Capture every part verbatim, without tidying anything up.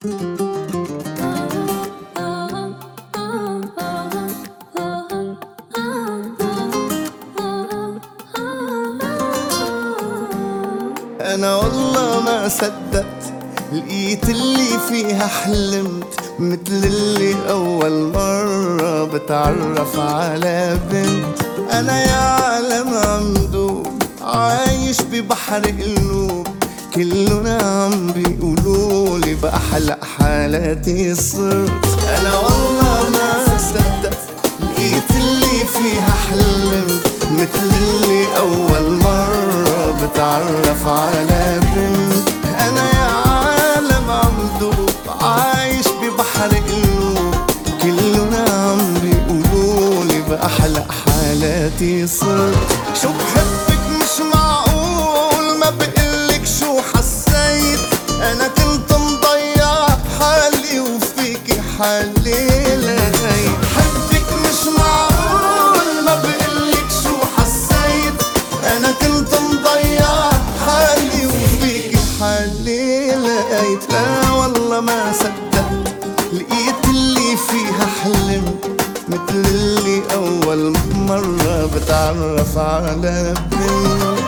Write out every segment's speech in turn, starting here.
أنا والله ما صدقت لقيت اللي فيها حلمت، مثل اللي أول مرة بتعرف على بنت. أنا يا عالم عمدوب عايش ببحر قلوب، كلنا عم بيقولولي بأحلى حالاتي صرت. أنا والله ما صدقت لقيت اللي فيها حلمت، مثل اللي أول مرة بتعرف على بنت. أنا يا عالم عمدوب عايش ببحر قلوب، كلنا عم بيقولولي بأحلى حالاتي صرت. شو بحبك مش معقول، ما بقلك شو حسيت. أنا كنت مضيع حالي وفيكي حالي لقيت. حبك مش معقول، ما بقلك شو حسيت. أنا كنت مضيع حالي وفيكي حالي لقيت. لا والله ما صدقت لقيت اللي فيها حلمت، مثل اللي أول مرة بتعرف على بنت.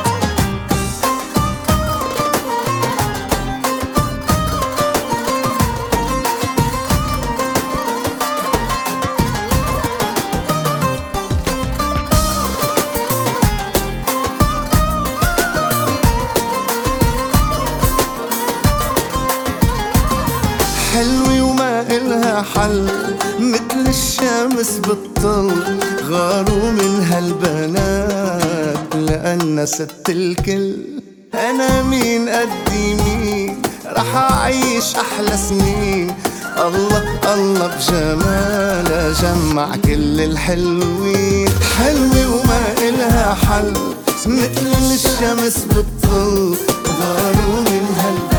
حلوة وما إلها حل، مثل الشمس بالطل. غاروا من هالبنات لأن ست الكل. أنا مين قدي مين، رح أعيش أحلى سنين. الله الله بجمالها جمع كل الحلوين. حلوة وما إلها حل، مثل الشمس بالطل. غاروا من هالبنات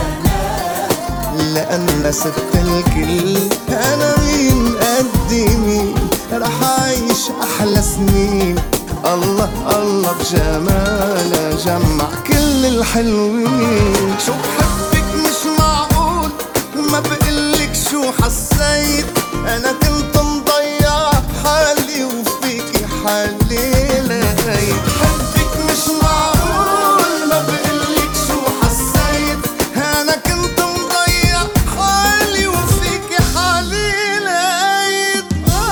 لأن ست الكل. أنا مين قدي مين، رح أعيش أحلى سنين. الله الله بجمالها جمع كل الحلوين. شو بحبك مش معقول، ما بقلك شو حسيت. أنا كنت مضيع حالي وفيكي حالي لقيت. حبك مش معقول، ما بقلك شو حسيت. أنا كنت مضيع حالي وفيكي حالي لقيت.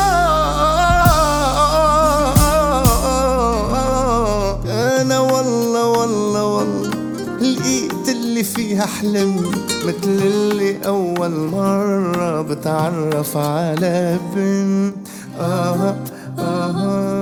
أنا والله والله والله لقيت اللي فيها حلمت، مثل اللي أول مرة بتعرف على بنت. آه آه